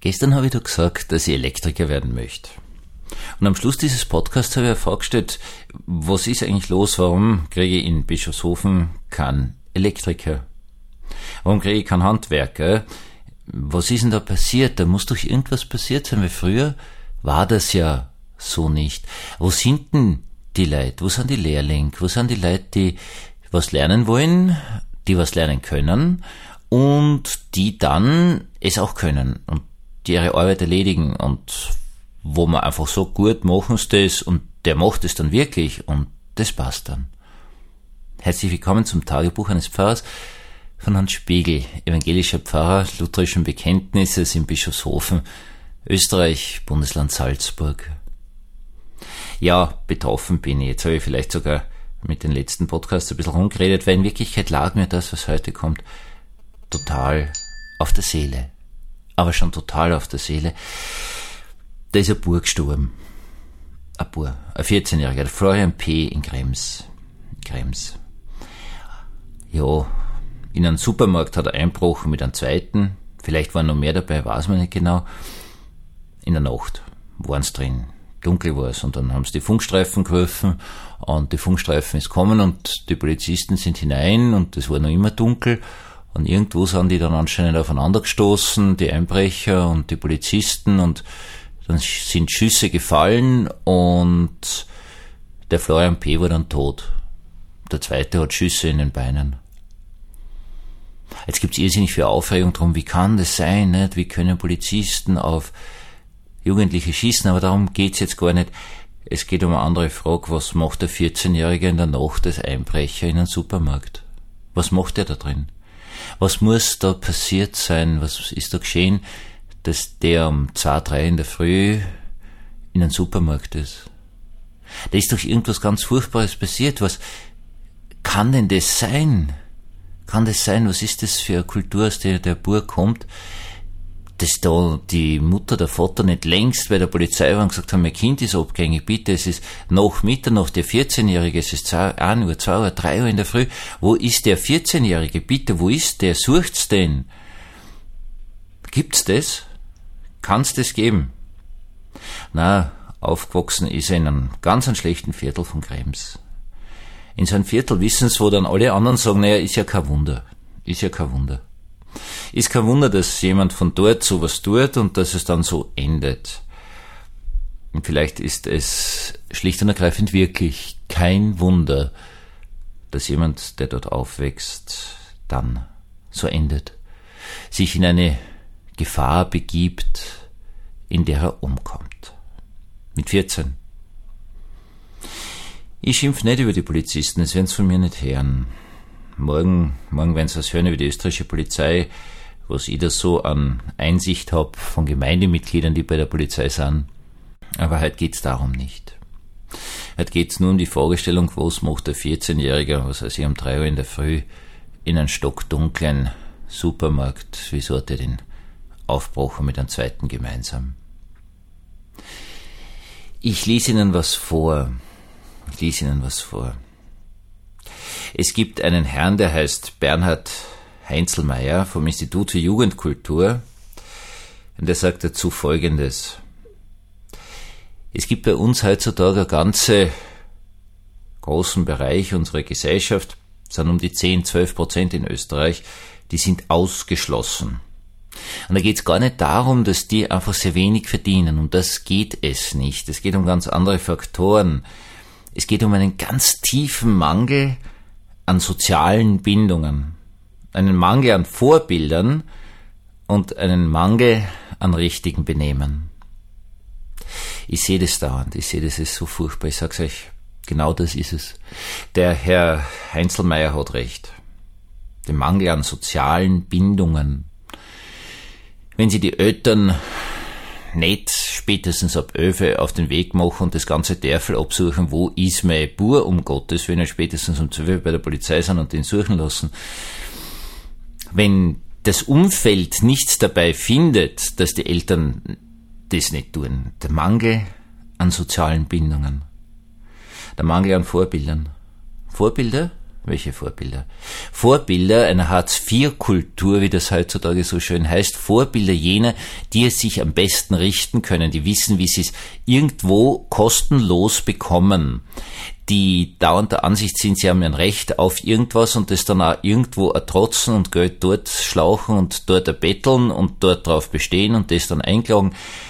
Gestern habe ich dir gesagt, dass ich Elektriker werden möchte. Und am Schluss dieses Podcasts habe ich eine Frage gestellt, was ist eigentlich los, warum kriege ich in Bischofshofen keinen Elektriker? Warum kriege ich keinen Handwerker? Was ist denn da passiert? Da muss doch irgendwas passiert sein, weil früher war das ja so nicht. Wo sind denn die Leute? Wo sind die Lehrlinge? Wo sind die Leute, die was lernen wollen, die was lernen können und die dann es auch können und die ihre Arbeit erledigen und wo man einfach so gut machen sie das und der macht es dann wirklich und das passt dann. Herzlich willkommen zum Tagebuch eines Pfarrers von Hans Spiegel, evangelischer Pfarrer lutherischen Bekenntnisses in Bischofshofen, Österreich, Bundesland Salzburg. Ja, betroffen bin ich. Jetzt habe ich vielleicht sogar mit den letzten Podcasts ein bisschen rumgeredet, weil in Wirklichkeit lag mir das, was heute kommt, total auf der Seele. Aber schon total auf der Seele. Da ist ein Bub gestorben. Ein 14-Jähriger, der Florian P. in Krems. Ja, in einem Supermarkt hat er eingebrochen mit einem zweiten. Vielleicht waren noch mehr dabei, weiß man nicht genau. In der Nacht waren sie drin. Dunkel war es. Und dann haben sie die Funkstreifen gerufen und die Funkstreifen ist gekommen und die Polizisten sind hinein und es war noch immer dunkel. Und irgendwo sind die dann anscheinend aufeinander gestoßen, die Einbrecher und die Polizisten, und dann sind Schüsse gefallen und der Florian P. war dann tot. Der zweite hat Schüsse in den Beinen. Jetzt gibt's irrsinnig viel Aufregung drum, wie kann das sein, nicht? Wie können Polizisten auf Jugendliche schießen? Aber darum geht's jetzt gar nicht. Es geht um eine andere Frage. Was macht der 14-Jährige in der Nacht als Einbrecher in einem Supermarkt? Was macht er da drin? Was muss da passiert sein? Was ist da geschehen, dass der um 2, 3 in der Früh in einem Supermarkt ist? Da ist doch irgendwas ganz Furchtbares passiert. Was kann denn das sein? Was ist das für eine Kultur, aus der der Bub kommt, dass da die Mutter, der Vater nicht längst bei der Polizei waren und gesagt haben, mein Kind ist abgängig, bitte, es ist nach Mitternacht, der 14-Jährige, es ist 1 Uhr, 2 Uhr, 3 Uhr in der Früh, wo ist der 14-Jährige, bitte, wo ist der, sucht's den? Gibt's das? Kann's das geben? Na, aufgewachsen ist er in einem ganz schlechten Viertel von Krems. In so einem Viertel wissen sie, wo dann alle anderen sagen, naja, ist ja kein Wunder. Ist kein Wunder, dass jemand von dort sowas tut und dass es dann so endet. Und vielleicht ist es schlicht und ergreifend wirklich kein Wunder, dass jemand, der dort aufwächst, dann so endet. Sich in eine Gefahr begibt, in der er umkommt. Mit 14. Ich schimpf nicht über die Polizisten, das werden sie von mir nicht hören. Morgen werden sie was hören über die österreichische Polizei, was ich da so an Einsicht hab von Gemeindemitgliedern, die bei der Polizei sind. Aber heute geht's darum nicht. Heute geht's nur um die Fragestellung, was macht der 14-Jährige, was weiß ich, um 3 Uhr in der Früh in einem stockdunklen Supermarkt, wieso hat er den aufgebrochen mit einem zweiten gemeinsam? Ich lese Ihnen was vor. Es gibt einen Herrn, der heißt Bernhard Heinzelmeier vom Institut für Jugendkultur, und der sagt dazu Folgendes. Es gibt bei uns heutzutage einen ganz großen Bereich unserer Gesellschaft, es sind um die 10-12% in Österreich, die sind ausgeschlossen. Und da geht es gar nicht darum, dass die einfach sehr wenig verdienen, um das geht es nicht. Es geht um ganz andere Faktoren. Es geht um einen ganz tiefen Mangel an sozialen Bindungen, einen Mangel an Vorbildern und einen Mangel an richtigen Benehmen. Ich sehe das dauernd, es ist so furchtbar, ich sag's euch, genau das ist es. Der Herr Heinzelmeier hat recht. Der Mangel an sozialen Bindungen. Wenn Sie die Eltern nicht spätestens ab 11 auf den Weg machen und das ganze Dörfel absuchen, wo ist mein Bub, um Gottes Willen, spätestens um 12 bei der Polizei sind und den suchen lassen. Wenn das Umfeld nichts dabei findet, dass die Eltern das nicht tun, der Mangel an sozialen Bindungen, der Mangel an Vorbildern. Vorbilder Welche Vorbilder? Vorbilder einer Hartz-IV-Kultur, wie das heutzutage so schön heißt, Vorbilder jener, die es sich am besten richten können, die wissen, wie sie es irgendwo kostenlos bekommen, die dauernd der Ansicht sind, sie haben ein Recht auf irgendwas und das dann auch irgendwo ertrotzen und Geld dort schlauchen und dort erbetteln und dort drauf bestehen und das dann einklagen.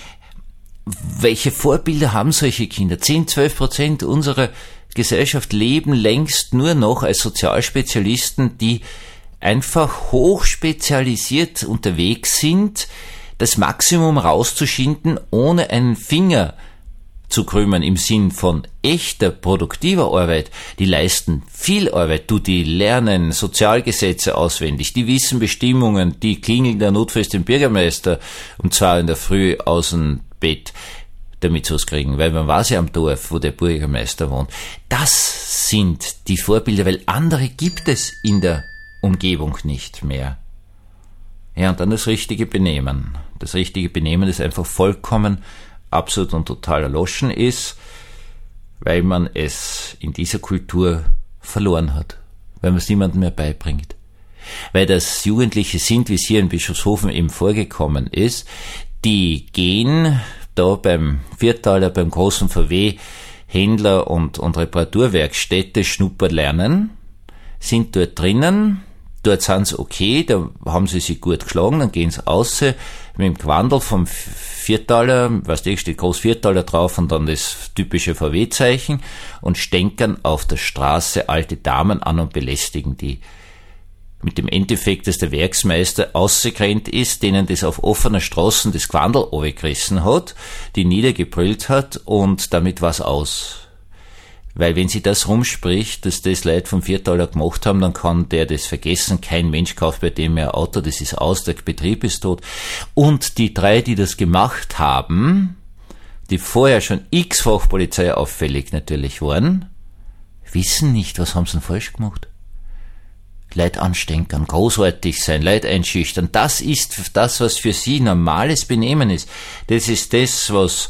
Welche Vorbilder haben solche Kinder? 10-12% unserer Gesellschaft leben längst nur noch als Sozialspezialisten, die einfach hochspezialisiert unterwegs sind, das Maximum rauszuschinden, ohne einen Finger zu krümmen im Sinn von echter, produktiver Arbeit. Die leisten viel Arbeit, die lernen Sozialgesetze auswendig, die wissen Bestimmungen, die klingeln der notfalls den Bürgermeister um 2 in der Früh aus dem Bett, damit sie was kriegen, weil man weiß ja am Dorf, wo der Bürgermeister wohnt. Das sind die Vorbilder, weil andere gibt es in der Umgebung nicht mehr. Ja, und dann das richtige Benehmen. Das richtige Benehmen, das einfach vollkommen, absolut und total erloschen ist, weil man es in dieser Kultur verloren hat, weil man es niemandem mehr beibringt. Weil das Jugendliche sind, wie es hier in Bischofshofen eben vorgekommen ist, die gehen da beim Viertaler, beim großen VW-Händler und Reparaturwerkstätte Schnupper lernen, sind dort drinnen, dort sind sie okay, da haben sie sich gut geschlagen, dann gehen sie raus mit dem Gewandel vom Viertaler, steht groß Viertaler drauf und dann das typische VW-Zeichen und stänkern auf der Straße alte Damen an und belästigen die. Mit dem Endeffekt, dass der Werksmeister ausgerannt ist, denen das auf offener Straße das Gewandel runtergerissen hat, die niedergebrüllt hat und damit war's aus. Weil wenn sie das rumspricht, dass das Leute vom Viertaler gemacht haben, dann kann der das vergessen. Kein Mensch kauft bei dem mehr Auto, das ist aus, der Betrieb ist tot. Und die 3, die das gemacht haben, die vorher schon x-fach polizeiauffällig natürlich waren, wissen nicht, was haben sie denn falsch gemacht. Leute anstenkern, großartig sein, Leute einschüchtern, das ist das, was für sie normales Benehmen ist. Das ist das, was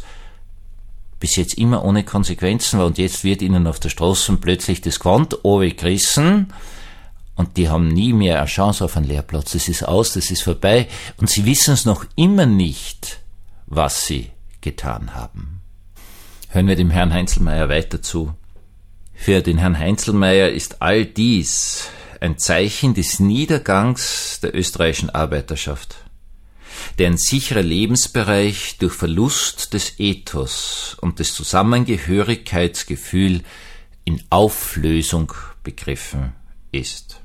bis jetzt immer ohne Konsequenzen war und jetzt wird ihnen auf der Straße plötzlich das Gewand runtergerissen und die haben nie mehr eine Chance auf einen Lehrplatz. Das ist aus, das ist vorbei und sie wissen es noch immer nicht, was sie getan haben. Hören wir dem Herrn Heinzelmeier weiter zu. Für den Herrn Heinzelmeier ist all dies ein Zeichen des Niedergangs der österreichischen Arbeiterschaft, deren sicherer Lebensbereich durch Verlust des Ethos und des Zusammengehörigkeitsgefühl in Auflösung begriffen ist.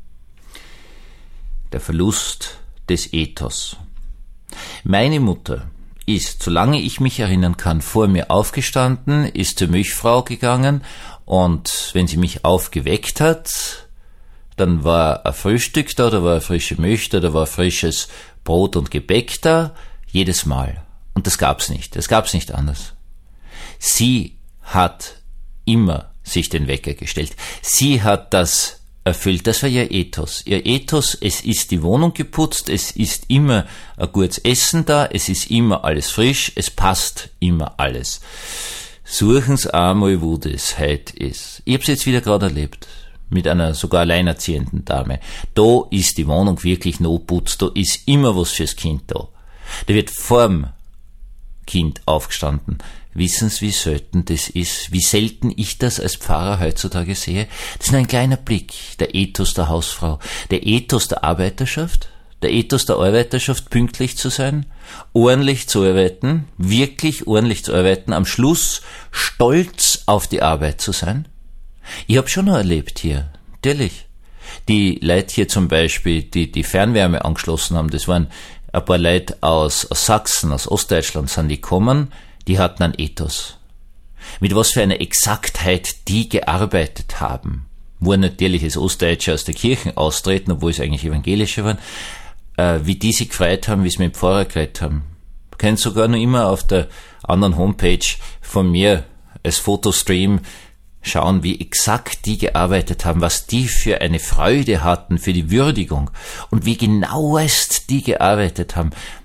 Der Verlust des Ethos. Meine Mutter ist, solange ich mich erinnern kann, vor mir aufgestanden, ist zur Milchfrau gegangen und wenn sie mich aufgeweckt hat, dann war ein Frühstück da war frische Milch da war frisches Brot und Gebäck da, jedes Mal. Und das gab's nicht anders. Sie hat immer sich den Wecker gestellt. Sie hat das erfüllt, das war ihr Ethos. Ihr Ethos, es ist die Wohnung geputzt, es ist immer ein gutes Essen da, es ist immer alles frisch, es passt immer alles. Suchen's einmal, wo das heute ist. Ich hab's jetzt wieder gerade erlebt. Mit einer sogar alleinerziehenden Dame. Da ist die Wohnung wirklich noch putzt, da ist immer was fürs Kind da. Da wird vorm Kind aufgestanden. Wissen Sie, wie selten das ist, wie selten ich das als Pfarrer heutzutage sehe? Das ist nur ein kleiner Blick, der Ethos der Hausfrau, der Ethos der Arbeiterschaft, der Ethos der Arbeiterschaft, pünktlich zu sein, ordentlich zu arbeiten, wirklich ordentlich zu arbeiten, am Schluss stolz auf die Arbeit zu sein. Ich habe schon noch erlebt hier, natürlich. Die Leute hier zum Beispiel, die Fernwärme angeschlossen haben, das waren ein paar Leute aus Sachsen, aus Ostdeutschland sind die gekommen, die hatten einen Ethos. Mit was für einer Exaktheit die gearbeitet haben. Wurden natürlich als Ostdeutsche aus der Kirche austreten, obwohl es eigentlich Evangelische waren, wie die sich gefreut haben, wie sie mit dem Pfarrer geredet haben. Man kann sogar noch immer auf der anderen Homepage von mir als Fotostream schauen, wie exakt die gearbeitet haben, was die für eine Freude hatten für die Würdigung und wie genauest die gearbeitet haben.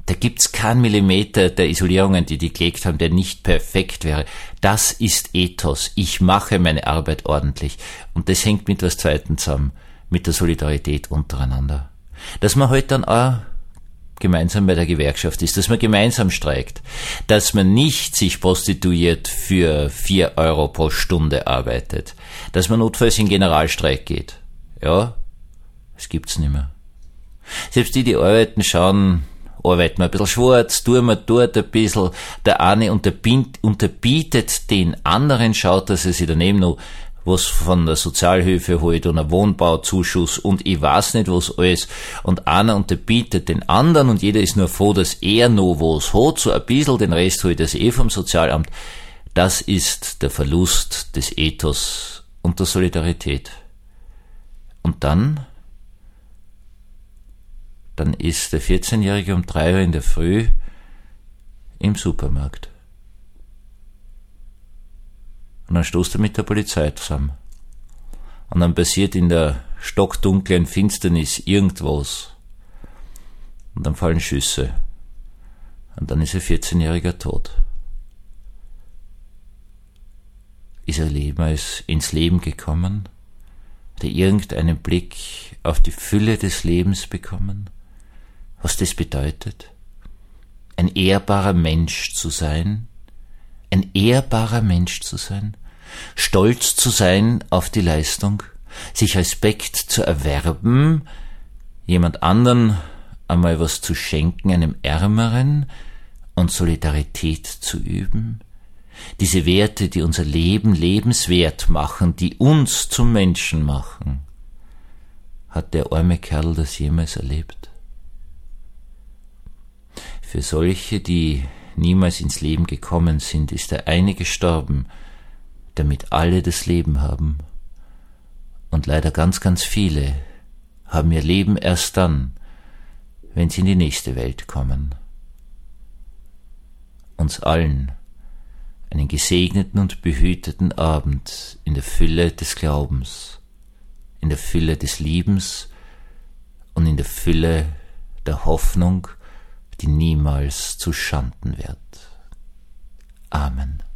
Da gibt's keinen Millimeter der Isolierungen, die gelegt haben, der nicht perfekt wäre. Das ist Ethos. Ich mache meine Arbeit ordentlich. Und das hängt mit was Zweitem zusammen, mit der Solidarität untereinander. Dass man halt dann auch gemeinsam bei der Gewerkschaft ist, dass man gemeinsam streikt, dass man nicht sich prostituiert für 4 Euro pro Stunde arbeitet, dass man notfalls in Generalstreik geht. Ja, das gibt's nicht mehr. Selbst die arbeiten, arbeiten wir ein bisschen schwarz, tun wir dort ein bisschen, der eine unterbietet den anderen, schaut, dass er sich daneben noch was von der Sozialhilfe holt und ein Wohnbauzuschuss und ich weiß nicht was alles. Und einer unterbietet den anderen und jeder ist nur froh, dass er noch was hat, so ein bisschen, den Rest holt er sich vom Sozialamt. Das ist der Verlust des Ethos und der Solidarität. Und dann ist der 14-Jährige um 3 Uhr in der Früh im Supermarkt. Und dann stoßt er mit der Polizei zusammen. Und dann passiert in der stockdunklen Finsternis irgendwas. Und dann fallen Schüsse. Und dann ist ein 14-Jähriger tot. Ist er ins Leben gekommen? Hat er irgendeinen Blick auf die Fülle des Lebens bekommen? Was das bedeutet? Ein ehrbarer Mensch zu sein? Ein ehrbarer Mensch zu sein, stolz zu sein auf die Leistung, sich Respekt zu erwerben, jemand anderen einmal was zu schenken, einem Ärmeren, und Solidarität zu üben, diese Werte, die unser Leben lebenswert machen, die uns zum Menschen machen. Hat der arme Kerl das jemals erlebt? Für solche, die niemals ins Leben gekommen sind, ist der eine gestorben, damit alle das Leben haben. Und leider ganz, ganz viele haben ihr Leben erst dann, wenn sie in die nächste Welt kommen. Uns allen einen gesegneten und behüteten Abend in der Fülle des Glaubens, in der Fülle des Liebens und in der Fülle der Hoffnung, die niemals zu Schanden wird. Amen.